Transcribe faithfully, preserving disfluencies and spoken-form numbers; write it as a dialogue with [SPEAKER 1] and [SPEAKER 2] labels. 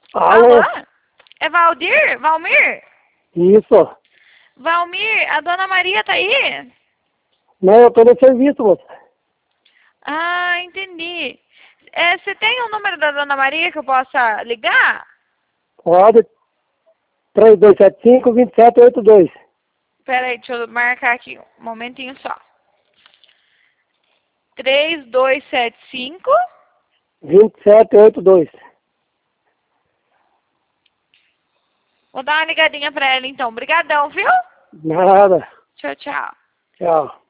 [SPEAKER 1] Alô?
[SPEAKER 2] Alô? É Valdir? Valmir?
[SPEAKER 1] Isso.
[SPEAKER 2] Valmir, a dona Maria tá aí?
[SPEAKER 1] Não, eu tô no serviço, moça.
[SPEAKER 2] Ah, entendi. É, você tem o número da dona Maria que eu possa ligar?
[SPEAKER 1] Pode. três dois sete cinco, dois sete oito dois.
[SPEAKER 2] Pera aí, deixa eu marcar aqui um momentinho só. três dois sete cinco.
[SPEAKER 1] dois sete oito dois.
[SPEAKER 2] Vou dar uma ligadinha pra ela então. Obrigadão, viu?
[SPEAKER 1] Nada.
[SPEAKER 2] Tchau, tchau.
[SPEAKER 1] Tchau.